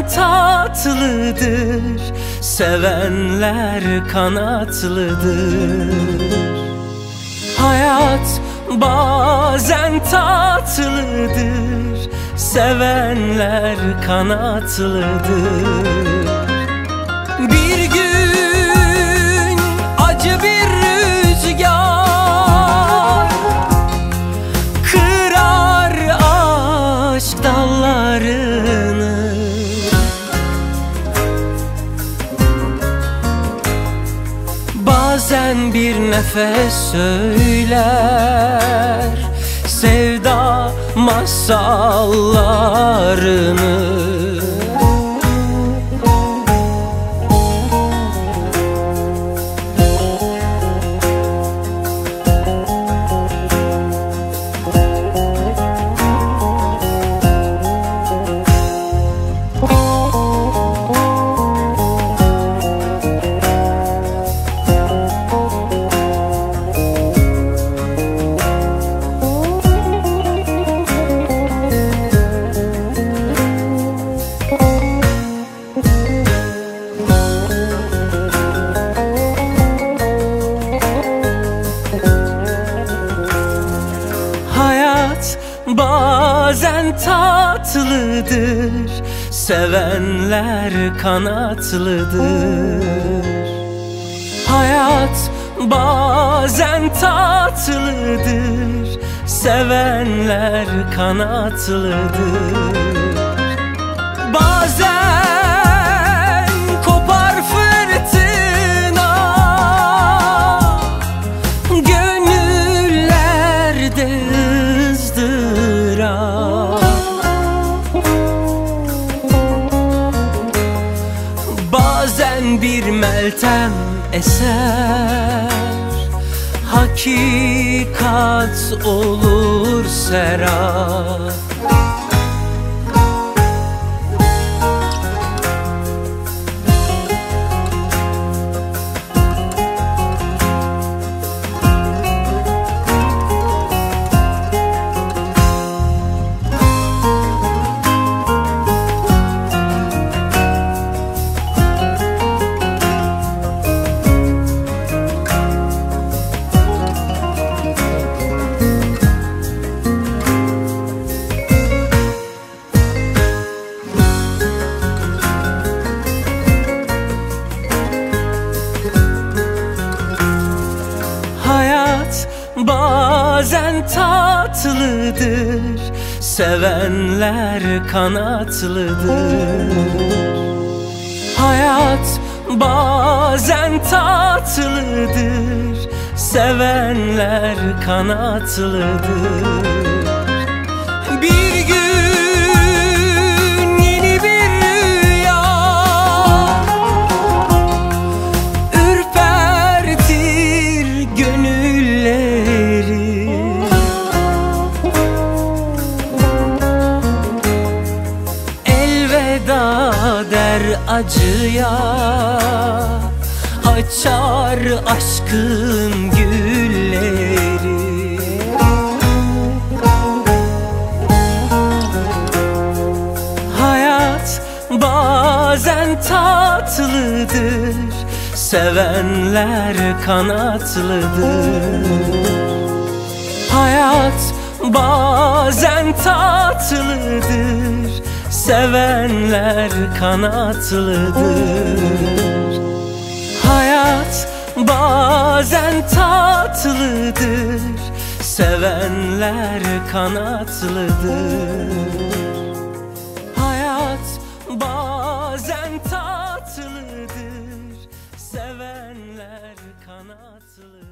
bazen tatlıdır, sevenler kanatlıdır. Hayat bazen tatlıdır, sevenler kanatlıdır. Bir gün acı bir rüzgar kırar aşk dallarını. Bazen bir nefes söyler sevda masallarını. Bazen tatlıdır, sevenler kanatlıdır. Hayat bazen tatlıdır, sevenler kanatlıdır. Bazen kopar fırtına, gönüllerde ızdırap. Bazen bir meltem eser, hakikat olur serap. Bazen tatlıdır, sevenler kanatlıdır. Hayat bazen tatlıdır, sevenler kanatlıdır. Bir gün yeni bir rüya ürpertir gönülleri. Elveda der acıya, açar aşkın gülleri. Hayat bazen tatlıdır, sevenler kanatlıdır. Hayat bazen tatlıdır, sevenler kanatlıdır. Hayat bazen tatlıdır, sevenler kanatlıdır. Hayat bazen tatlıdır, sevenler kanatlıdır.